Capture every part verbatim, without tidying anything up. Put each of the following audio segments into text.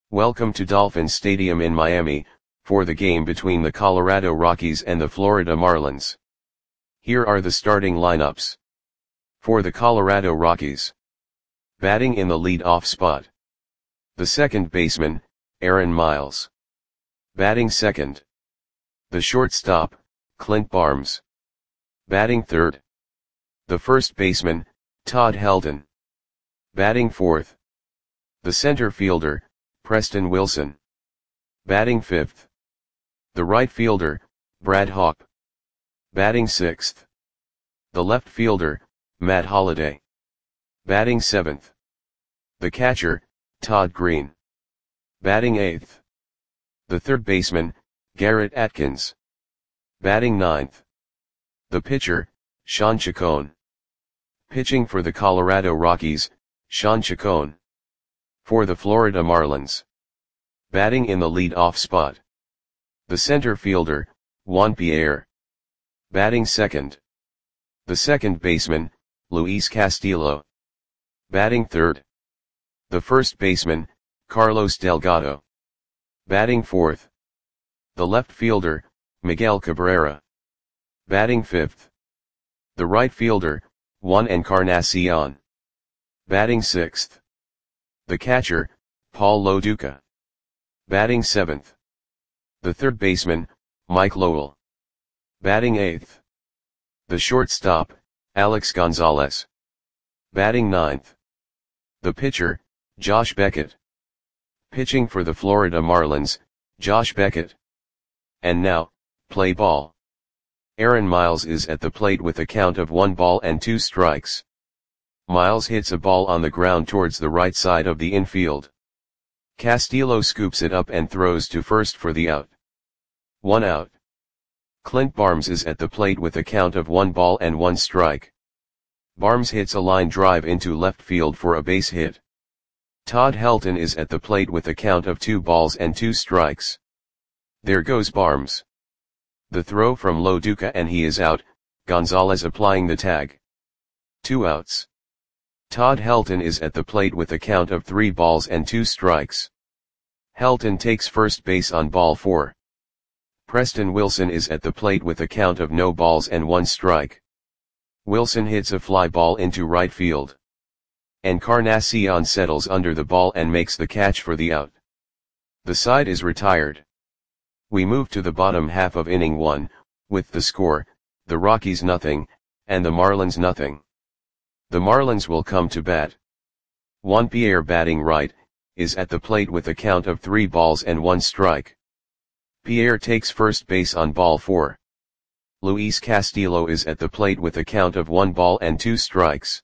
Welcome to Dolphins Stadium in Miami, for the game between the Colorado Rockies and the Florida Marlins. Here are the starting lineups. For the Colorado Rockies. Batting in the lead-off spot. The second baseman, Aaron Miles. Batting second. The shortstop, Clint Barnes. Batting third. The first baseman, Todd Helton. Batting fourth. The center fielder, Preston Wilson. Batting fifth. The right fielder, Brad Hawpe. Batting sixth. The left fielder, Matt Holliday. Batting seventh. The catcher, Todd Green. Batting eighth. The third baseman, Garrett Atkins. Batting ninth. The pitcher, Shawn Chacon. Pitching for the Colorado Rockies, Shawn Chacon. For the Florida Marlins. Batting in the lead-off spot. The center fielder, Juan Pierre. Batting second. The second baseman, Luis Castillo. Batting third. The first baseman, Carlos Delgado. Batting fourth. The left fielder, Miguel Cabrera. Batting fifth. The right fielder, Juan Encarnacion. Batting sixth. The catcher, Paul Lo Duca. Batting seventh. The third baseman, Mike Lowell. Batting eighth. The shortstop, Alex Gonzalez. Batting ninth. The pitcher, Josh Beckett. Pitching for the Florida Marlins, Josh Beckett. And now, play ball. Aaron Miles is at the plate with a count of one ball and two strikes. Miles hits a ball on the ground towards the right side of the infield. Castillo scoops it up and throws to first for the out. One out. Clint Barnes is at the plate with a count of one ball and one strike. Barnes hits a line drive into left field for a base hit. Todd Helton is at the plate with a count of two balls and two strikes. There goes Barnes. The throw from Lo Duca and he is out, Gonzalez applying the tag. Two outs. Todd Helton is at the plate with a count of three balls and two strikes. Helton takes first base on ball four. Preston Wilson is at the plate with a count of no balls and one strike. Wilson hits a fly ball into right field. Encarnacion settles under the ball and makes the catch for the out. The side is retired. We move to the bottom half of inning one, with the score, the Rockies nothing, and the Marlins nothing. The Marlins will come to bat. Juan Pierre batting right, is at the plate with a count of three balls and one strike. Pierre takes first base on ball four. Luis Castillo is at the plate with a count of one ball and two strikes.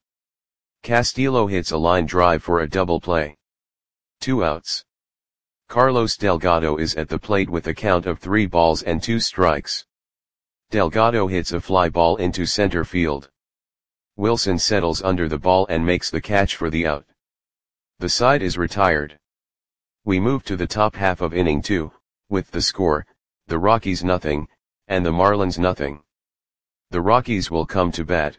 Castillo hits a line drive for a double play. Two outs. Carlos Delgado is at the plate with a count of three balls and two strikes. Delgado hits a fly ball into center field. Wilson settles under the ball and makes the catch for the out. The side is retired. We move to the top half of inning two, with the score, the Rockies nothing, and the Marlins nothing. The Rockies will come to bat.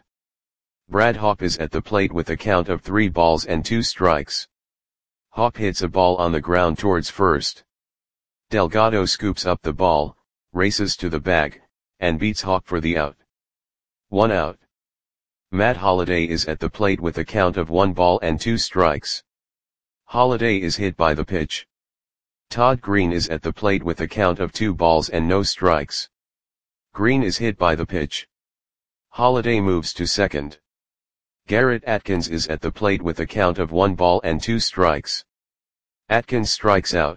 Brad Hawpe is at the plate with a count of three balls and two strikes. Hawpe hits a ball on the ground towards first. Delgado scoops up the ball, races to the bag, and beats Hawpe for the out. One out. Matt Holliday is at the plate with a count of one ball and two strikes. Holliday is hit by the pitch. Todd Green is at the plate with a count of two balls and no strikes. Green is hit by the pitch. Holliday moves to second. Garrett Atkins is at the plate with a count of one ball and two strikes. Atkins strikes out.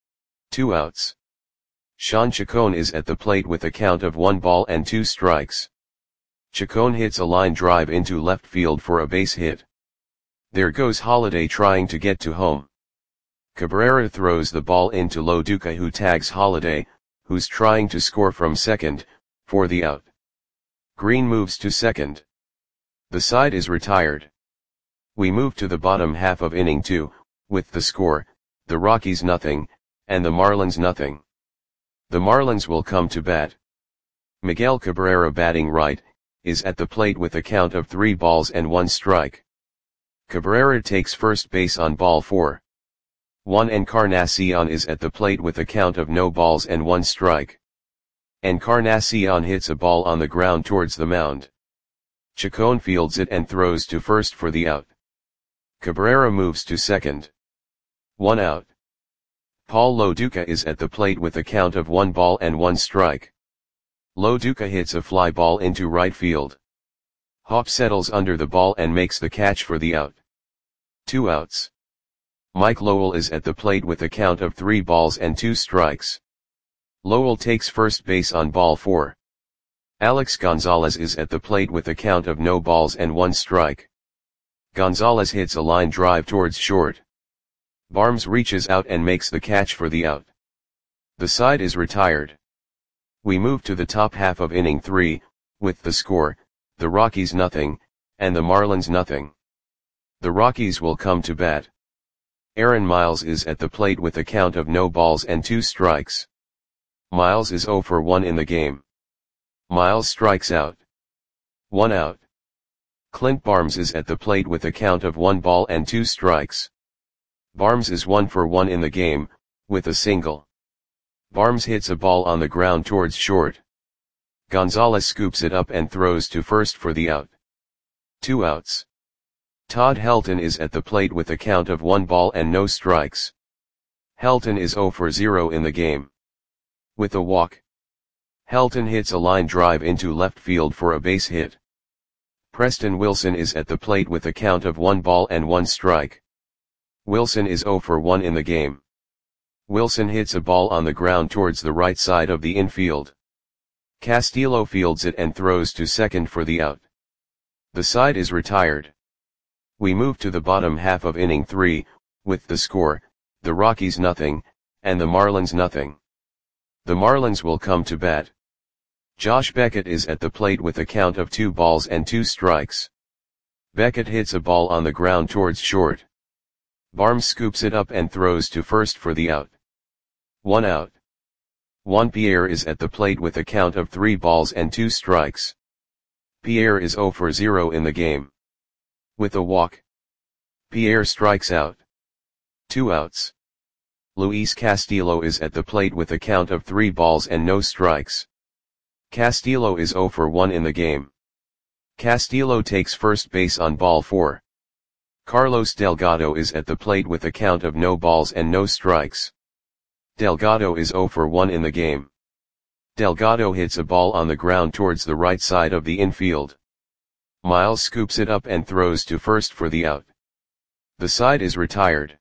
Two outs. Shawn Chacon is at the plate with a count of one ball and two strikes. Chacon hits a line drive into left field for a base hit. There goes Holliday trying to get to home. Cabrera throws the ball into Lo Duca who tags Holliday, who's trying to score from second, for the out. Green moves to second. The side is retired. We move to the bottom half of inning two, with the score, the Rockies nothing, and the Marlins nothing. The Marlins will come to bat. Miguel Cabrera batting right, is at the plate with a count of three balls and one strike. Cabrera takes first base on ball four. one Encarnacion is at the plate with a count of no balls and one strike. Encarnacion hits a ball on the ground towards the mound. Chacon fields it and throws to first for the out. Cabrera moves to second. One out. Paul Loduca is at the plate with a count of one ball and one strike. Loduca hits a fly ball into right field. Hop settles under the ball and makes the catch for the out. Two outs. Mike Lowell is at the plate with a count of three balls and two strikes. Lowell takes first base on ball four. Alex Gonzalez is at the plate with a count of no balls and one strike. Gonzalez hits a line drive towards short. Barnes reaches out and makes the catch for the out. The side is retired. We move to the top half of inning three, with the score, the Rockies nothing, and the Marlins nothing. The Rockies will come to bat. Aaron Miles is at the plate with a count of no balls and two strikes. Miles is oh for one in the game. Miles strikes out. One out. Clint Barnes is at the plate with a count of one ball and two strikes. Barnes is one for one in the game, with a single. Barnes hits a ball on the ground towards short. Gonzalez scoops it up and throws to first for the out. Two outs. Todd Helton is at the plate with a count of one ball and no strikes. Helton is oh for zero in the game. With a walk. Helton hits a line drive into left field for a base hit. Preston Wilson is at the plate with a count of one ball and one strike. Wilson is oh for one in the game. Wilson hits a ball on the ground towards the right side of the infield. Castillo fields it and throws to second for the out. The side is retired. We move to the bottom half of inning three, with the score, the Rockies nothing, and the Marlins nothing. The Marlins will come to bat. Josh Beckett is at the plate with a count of two balls and two strikes. Beckett hits a ball on the ground towards short. Barnes scoops it up and throws to first for the out. One out. Juan Pierre is at the plate with a count of three balls and two strikes. Pierre is oh for zero in the game. With a walk. Pierre strikes out. Two outs. Luis Castillo is at the plate with a count of three balls and no strikes. Castillo is oh for one in the game. Castillo takes first base on ball four. Carlos Delgado is at the plate with a count of no balls and no strikes. Delgado is oh for one in the game. Delgado hits a ball on the ground towards the right side of the infield. Miles scoops it up and throws to first for the out. The side is retired.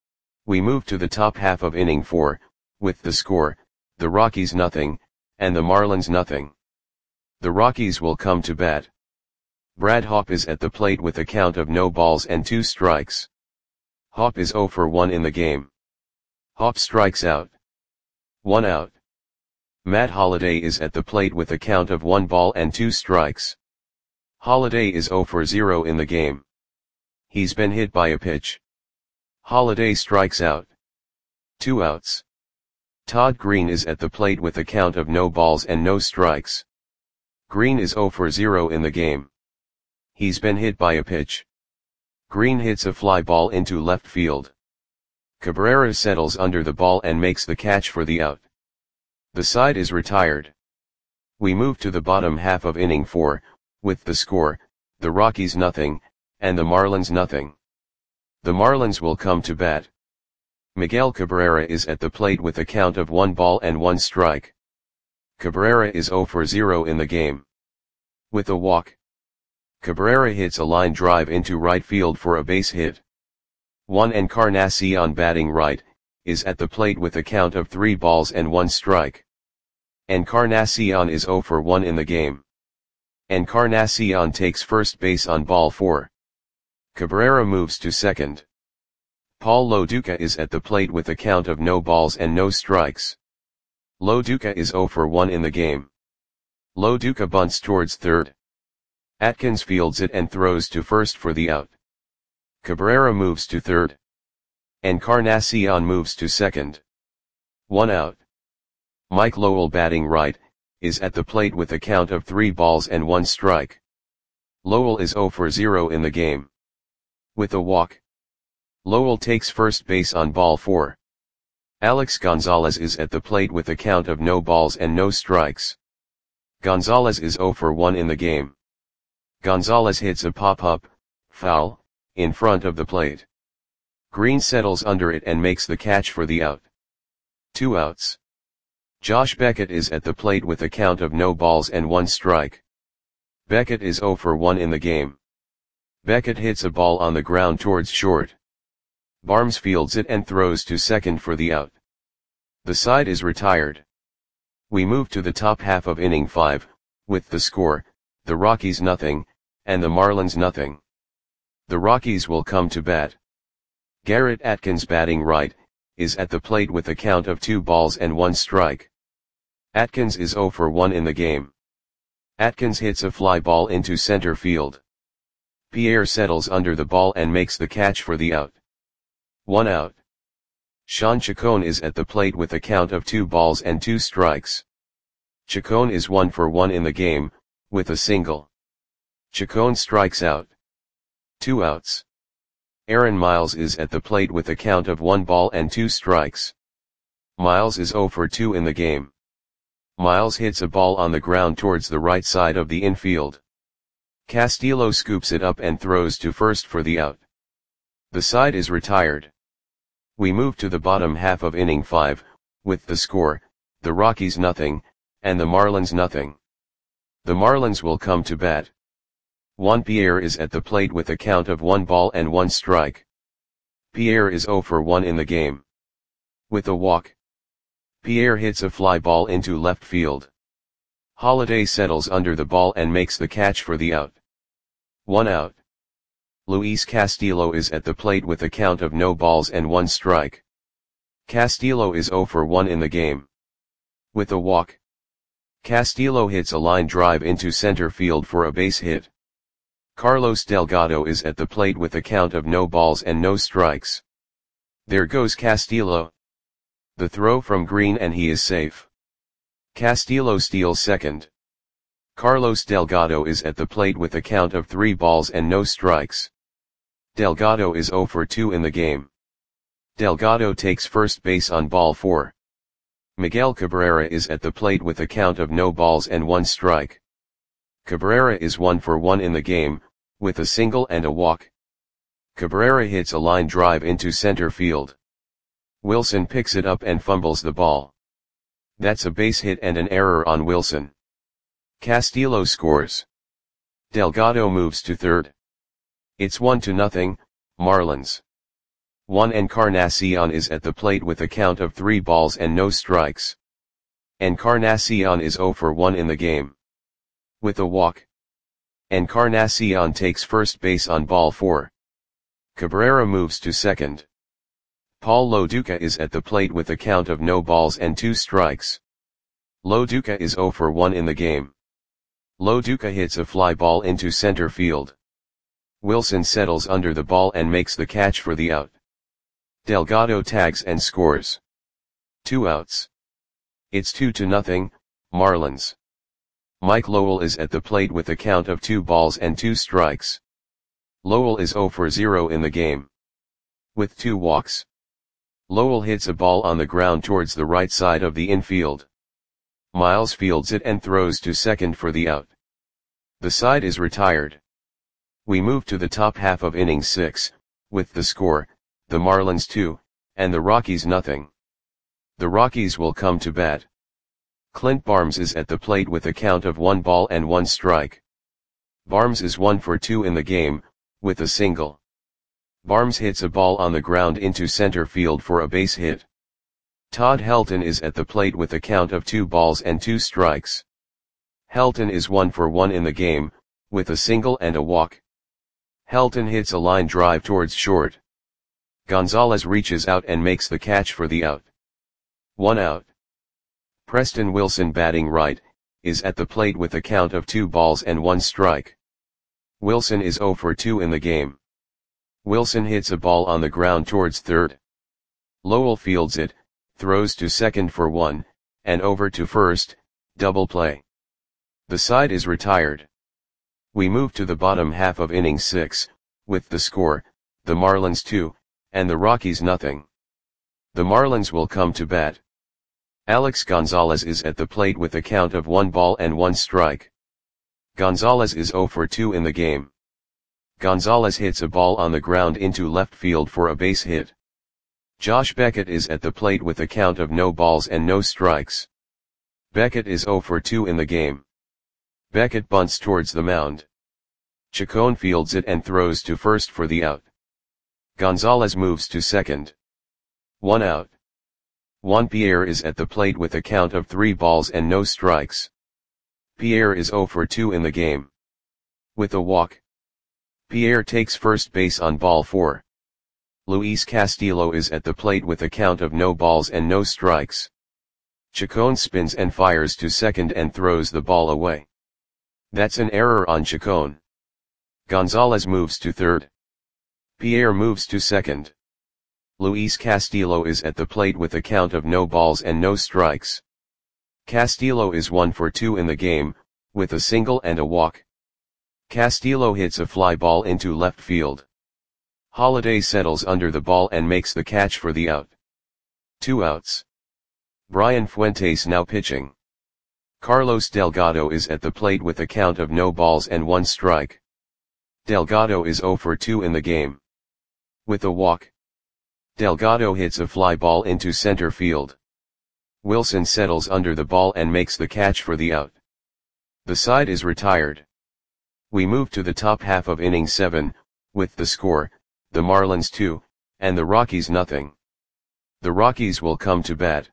We move to the top half of inning four, with the score, the Rockies nothing, and the Marlins nothing. The Rockies will come to bat. Brad Hawpe is at the plate with a count of no balls and two strikes. Hawpe is oh for one in the game. Hawpe strikes out. One out. Matt Holliday is at the plate with a count of one ball and two strikes. Holliday is oh for zero in the game. He's been hit by a pitch. Holliday strikes out. Two outs. Todd Green is at the plate with a count of no balls and no strikes. Green is oh for zero in the game. He's been hit by a pitch. Green hits a fly ball into left field. Cabrera settles under the ball and makes the catch for the out. The side is retired. We move to the bottom half of inning four, with the score, the Rockies nothing, and the Marlins nothing. The Marlins will come to bat. Miguel Cabrera is at the plate with a count of one ball and one strike. Cabrera is oh for zero in the game. With a walk. Cabrera hits a line drive into right field for a base hit. Juan Encarnacion batting right, is at the plate with a count of three balls and one strike. Encarnacion is oh for one in the game. Encarnacion takes first base on ball four. Cabrera moves to second. Paul Loduca is at the plate with a count of no balls and no strikes. Loduca is oh for one in the game. Loduca bunts towards third. Atkins fields it and throws to first for the out. Cabrera moves to third. Encarnacion moves to second. One out. Mike Lowell batting right, is at the plate with a count of three balls and one strike. Lowell is oh for zero in the game. With a walk. Lowell takes first base on ball four. Alex Gonzalez is at the plate with a count of no balls and no strikes. Gonzalez is zero for one in the game. Gonzalez hits a pop-up, foul, in front of the plate. Green settles under it and makes the catch for the out. Two outs. Josh Beckett is at the plate with a count of no balls and one strike. Beckett is zero for one in the game. Beckett hits a ball on the ground towards short. Barnes fields it and throws to second for the out. The side is retired. We move to the top half of inning five, with the score, the Rockies nothing, and the Marlins nothing. The Rockies will come to bat. Garrett Atkins, batting right, is at the plate with a count of two balls and one strike. Atkins is zero for one in the game. Atkins hits a fly ball into center field. Pierre settles under the ball and makes the catch for the out. One out. Sean Chacon is at the plate with a count of two balls and two strikes. Chacon is one for one in the game, with a single. Chacon strikes out. Two outs. Aaron Miles is at the plate with a count of one ball and two strikes. Miles is zero for two in the game. Miles hits a ball on the ground towards the right side of the infield. Castillo scoops it up and throws to first for the out. The side is retired. We move to the bottom half of inning five, with the score, the Rockies nothing, and the Marlins nothing. The Marlins will come to bat. Juan Pierre is at the plate with a count of one ball and one strike. Pierre is zero for one in the game. With a walk. Pierre hits a fly ball into left field. Holiday settles under the ball and makes the catch for the out. One out. Luis Castillo is at the plate with a count of no balls and one strike. Castillo is zero for one in the game. With a walk. Castillo hits a line drive into center field for a base hit. Carlos Delgado is at the plate with a count of no balls and no strikes. There goes Castillo. The throw from Green and he is safe. Castillo steals second. Carlos Delgado is at the plate with a count of three balls and no strikes. Delgado is zero for two in the game. Delgado takes first base on ball four. Miguel Cabrera is at the plate with a count of no balls and one strike. Cabrera is one for one in the game, with a single and a walk. Cabrera hits a line drive into center field. Wilson picks it up and fumbles the ball. That's a base hit and an error on Wilson. Castillo scores. Delgado moves to third. It's one to nothing, Marlins. Juan Encarnacion is at the plate with a count of three balls and no strikes. Encarnacion is zero for one in the game. With a walk. Encarnacion takes first base on ball four. Cabrera moves to second. Paul Loduca is at the plate with a count of no balls and two strikes. Loduca is zero for one in the game. Loduca hits a fly ball into center field. Wilson settles under the ball and makes the catch for the out. Delgado tags and scores. Two outs. It's two to nothing, Marlins. Mike Lowell is at the plate with a count of two balls and two strikes. Lowell is zero for zero in the game. With two walks. Lowell hits a ball on the ground towards the right side of the infield. Miles fields it and throws to second for the out. The side is retired. We move to the top half of inning six, with the score, the Marlins two, and the Rockies nothing. The Rockies will come to bat. Clint Barnes is at the plate with a count of one ball and one strike. Barnes is one for two in the game, with a single. Barnes hits a ball on the ground into center field for a base hit. Todd Helton is at the plate with a count of two balls and two strikes. Helton is one for one in the game, with a single and a walk. Helton hits a line drive towards short. Gonzalez reaches out and makes the catch for the out. One out. Preston Wilson, batting right, is at the plate with a count of two balls and one strike. Wilson is zero for two in the game. Wilson hits a ball on the ground towards third. Lowell fields it, throws to second for one, and over to first, double play. The side is retired. We move to the bottom half of inning six, with the score, the Marlins two, and the Rockies nothing. The Marlins will come to bat. Alex Gonzalez is at the plate with a count of one ball and one strike. Gonzalez is zero for two in the game. Gonzalez hits a ball on the ground into left field for a base hit. Josh Beckett is at the plate with a count of no balls and no strikes. Beckett is zero for two in the game. Beckett bunts towards the mound. Chacon fields it and throws to first for the out. Gonzalez moves to second. One out. Juan Pierre is at the plate with a count of three balls and no strikes. Pierre is zero for two in the game. With a walk. Pierre takes first base on ball four. Luis Castillo is at the plate with a count of no balls and no strikes. Chacon spins and fires to second and throws the ball away. That's an error on Chacon. Gonzalez moves to third. Pierre moves to second. Luis Castillo is at the plate with a count of no balls and no strikes. Castillo is one for two in the game, with a single and a walk. Castillo hits a fly ball into left field. Holiday settles under the ball and makes the catch for the out. Two outs. Brian Fuentes now pitching. Carlos Delgado is at the plate with a count of no balls and one strike. Delgado is zero for two in the game. With a walk. Delgado hits a fly ball into center field. Wilson settles under the ball and makes the catch for the out. The side is retired. We move to the top half of inning seven, with the score, the Marlins two, and the Rockies nothing. The Rockies will come to bat.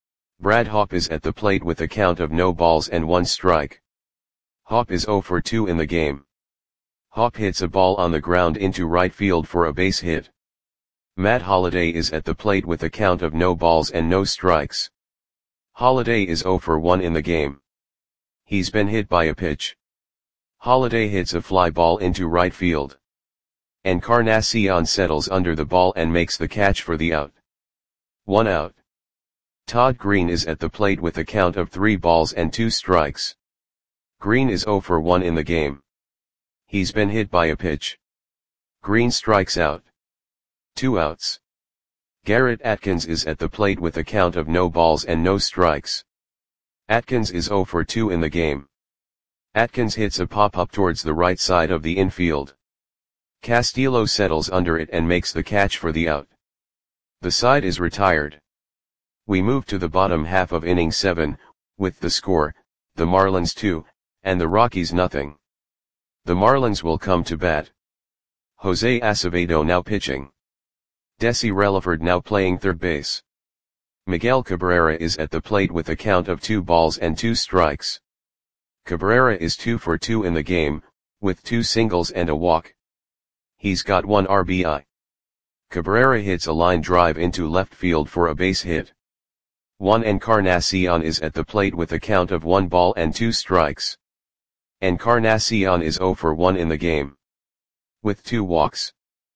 Brad Hawpe is at the plate with a count of no balls and one strike. Hawpe is zero for two in the game. Hawpe hits a ball on the ground into right field for a base hit. Matt Holliday is at the plate with a count of no balls and no strikes. Holliday is zero for one in the game. He's been hit by a pitch. Holliday hits a fly ball into right field. Encarnacion settles under the ball and makes the catch for the out. One out. Todd Green is at the plate with a count of three balls and two strikes. Green is zero for one in the game. He's been hit by a pitch. Green strikes out. Two outs. Garrett Atkins is at the plate with a count of no balls and no strikes. Atkins is zero for two in the game. Atkins hits a pop-up towards the right side of the infield. Castillo settles under it and makes the catch for the out. The side is retired. We move to the bottom half of inning seven, with the score, the Marlins two, and the Rockies nothing. The Marlins will come to bat. Jose Acevedo now pitching. Desi Relaford now playing third base. Miguel Cabrera is at the plate with a count of two balls and two strikes. Cabrera is two for two in the game, with two singles and a walk. He's got one R B I. Cabrera hits a line drive into left field for a base hit. Juan Encarnacion is at the plate with a count of one ball and two strikes. Encarnacion is zero for one in the game. With two walks.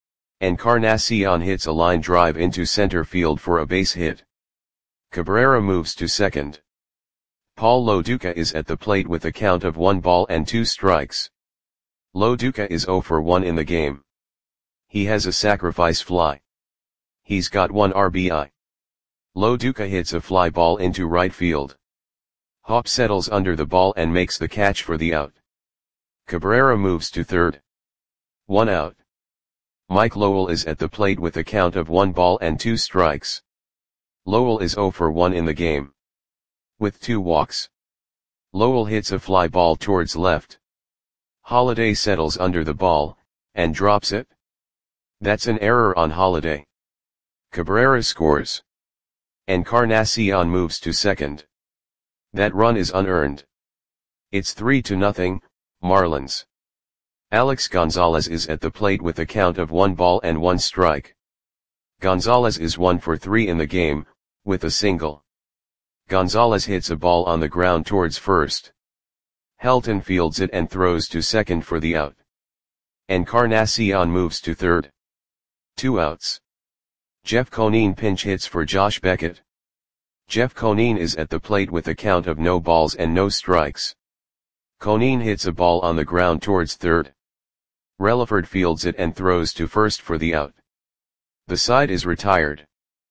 Encarnacion hits a line drive into center field for a base hit. Cabrera moves to second. Paul Lo Duca is at the plate with a count of one ball and two strikes. Lo Duca is zero for one in the game. He has a sacrifice fly. He's got one R B I. Lo Duca hits a fly ball into right field. Hawpe settles under the ball and makes the catch for the out. Cabrera moves to third. One out. Mike Lowell is at the plate with a count of one ball and two strikes. Lowell is zero for one in the game. With two walks. Lowell hits a fly ball towards left. Holliday settles under the ball, and drops it. That's an error on Holliday. Cabrera scores. Encarnacion moves to second. That run is unearned. It's three to nothing, Marlins. Alex Gonzalez is at the plate with a count of one ball and one strike. Gonzalez is one for three in the game, with a single. Gonzalez hits a ball on the ground towards first. Helton fields it and throws to second for the out. Encarnacion moves to third. Two outs. Jeff Conine pinch hits for Josh Beckett. Jeff Conine is at the plate with a count of no balls and no strikes. Conine hits a ball on the ground towards third. Relaford fields it and throws to first for the out. The side is retired.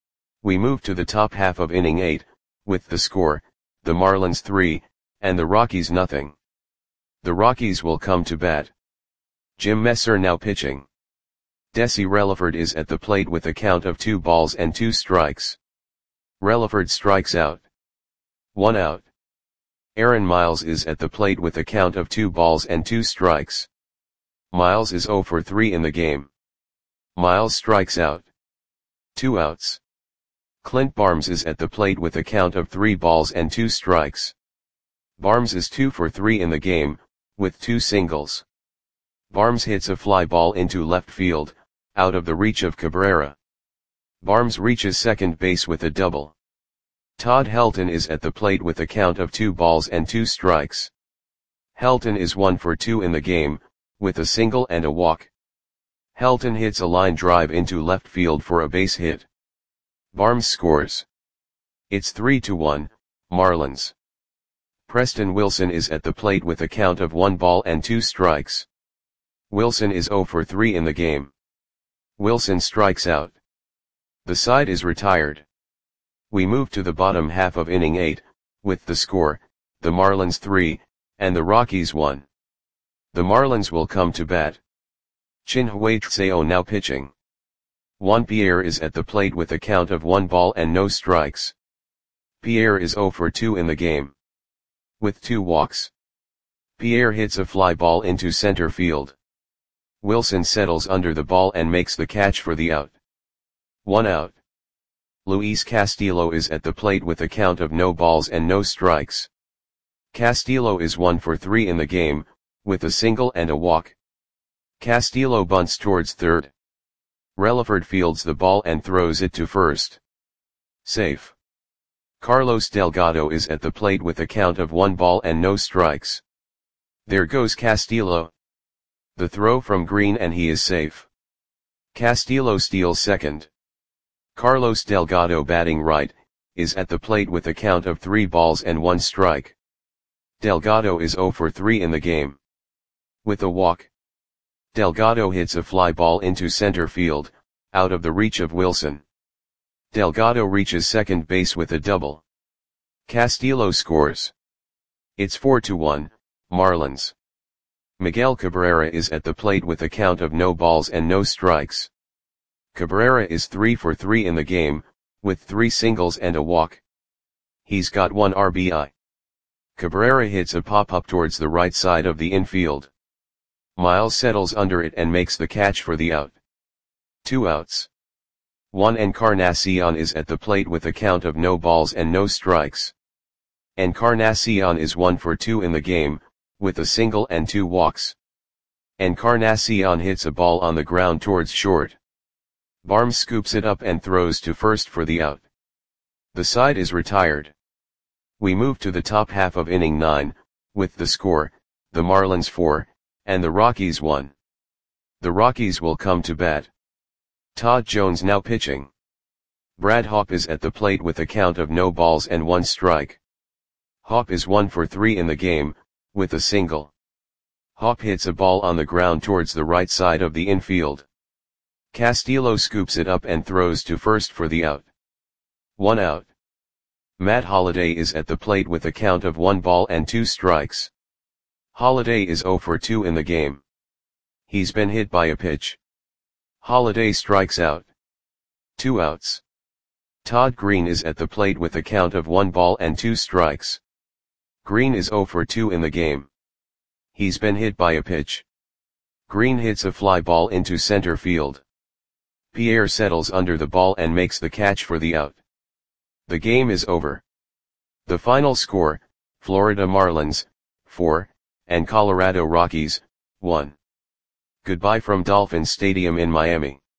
We move to the top half of inning eight, with the score, the Marlins three, and the Rockies nothing. The Rockies will come to bat. Jim Messer now pitching. Desi Relaford is at the plate with a count of two balls and two strikes. Relaford strikes out. One out. Aaron Miles is at the plate with a count of two balls and two strikes. Miles is zero for three in the game. Miles strikes out. Two outs. Clint Barnes is at the plate with a count of three balls and two strikes. Barnes is two for three in the game, with two singles. Barnes hits a fly ball into left field, out of the reach of Cabrera. Barnes reaches second base with a double. Todd Helton is at the plate with a count of two balls and two strikes. Helton is one for two in the game, with a single and a walk. Helton hits a line drive into left field for a base hit. Barnes scores. It's three to one, Marlins. Preston Wilson is at the plate with a count of one ball and two strikes. Wilson is zero for three in the game. Wilson strikes out. The side is retired. We move to the bottom half of inning eight, with the score, the Marlins three, and the Rockies one. The Marlins will come to bat. Chinhwei Tseo now pitching. Juan Pierre is at the plate with a count of one ball and no strikes. Pierre is zero for two in the game. With two walks. Pierre hits a fly ball into center field. Wilson settles under the ball and makes the catch for the out. One out. Luis Castillo is at the plate with a count of no balls and no strikes. Castillo is one for three in the game, with a single and a walk. Castillo bunts towards third. Relaford fields the ball and throws it to first. Safe. Carlos Delgado is at the plate with a count of one ball and no strikes. There goes Castillo. The throw from Green and he is safe. Castillo steals second. Carlos Delgado batting right, is at the plate with a count of three balls and one strike. Delgado is zero for three in the game. With a walk. Delgado hits a fly ball into center field, out of the reach of Wilson. Delgado reaches second base with a double. Castillo scores. It's four to one, Marlins. Miguel Cabrera is at the plate with a count of no balls and no strikes. Cabrera is three for three in the game, with three singles and a walk. He's got one R B I. Cabrera hits a pop-up towards the right side of the infield. Miles settles under it and makes the catch for the out. Two outs. Juan Encarnacion is at the plate with a count of no balls and no strikes. Encarnacion is one for two in the game, with a single and two walks. Encarnacion hits a ball on the ground towards short. Barnes scoops it up and throws to first for the out. The side is retired. We move to the top half of inning nine, with the score, the Marlins four, and the Rockies one. The Rockies will come to bat. Todd Jones now pitching. Brad Hawpe is at the plate with a count of no balls and one strike. Hawpe is one for three in the game, with a single. Hawpe hits a ball on the ground towards the right side of the infield. Castillo scoops it up and throws to first for the out. One out. Matt Holliday is at the plate with a count of one ball and two strikes. Holliday is zero for two in the game. He's been hit by a pitch. Holliday strikes out. Two outs. Todd Green is at the plate with a count of one ball and two strikes. Green is zero for two in the game. He's been hit by a pitch. Green hits a fly ball into center field. Pierre settles under the ball and makes the catch for the out. The game is over. The final score, Florida Marlins, four, and Colorado Rockies, one. Goodbye from Dolphin Stadium in Miami.